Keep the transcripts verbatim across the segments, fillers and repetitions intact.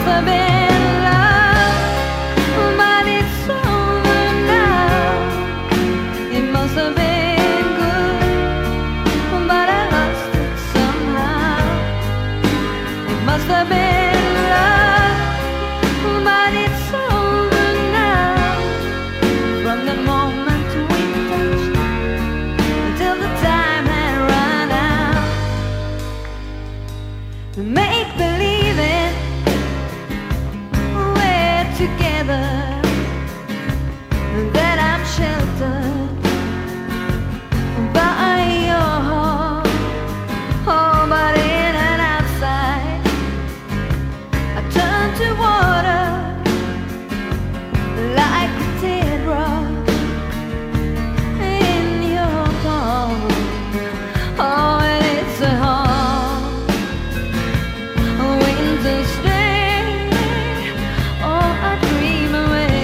have been love, but it's over now. It must have been good, but I lost it somehow. It must have been love, but it's over now. From the moment we touched until the time had run out. Make believing we're together, that I'm sheltered by your heart. Oh, but in and outside, I turn to water like a teardrop in your palm. Oh, and it's a hard winter's day. Oh, I dream away.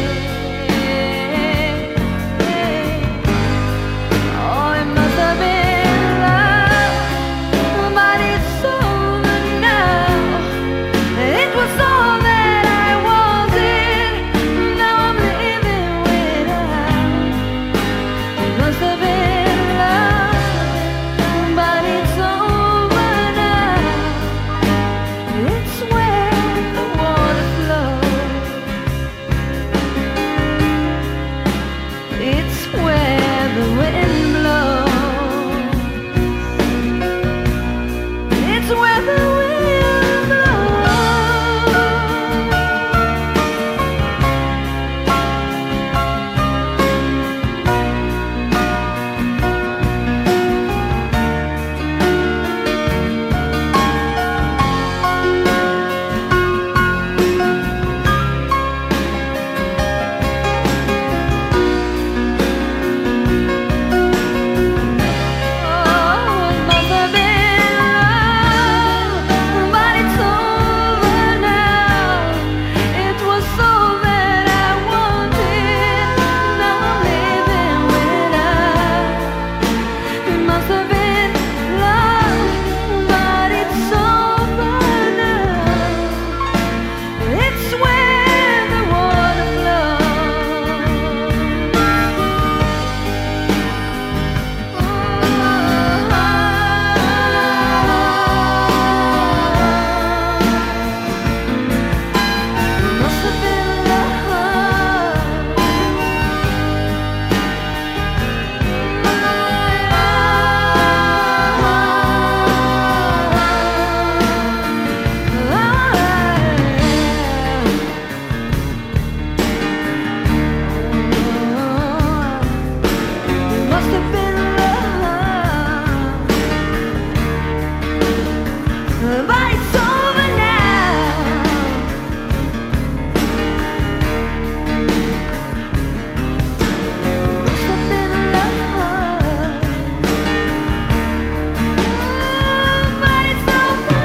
Oh, it must have been love, but it's over now. It was all that I wanted. Now I'm living without. It must have been love, but it's over now. It's where the water flows. It's where the wind blows. It's where the wind blows. Oh, it must have been love, but it's over now. It was all that I wanted. Now I'm living without. It must have been love, but it's over now. It's where the water must have been love, but it's over now. Must have been love, but it's over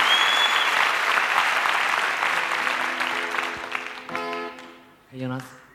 Jonas.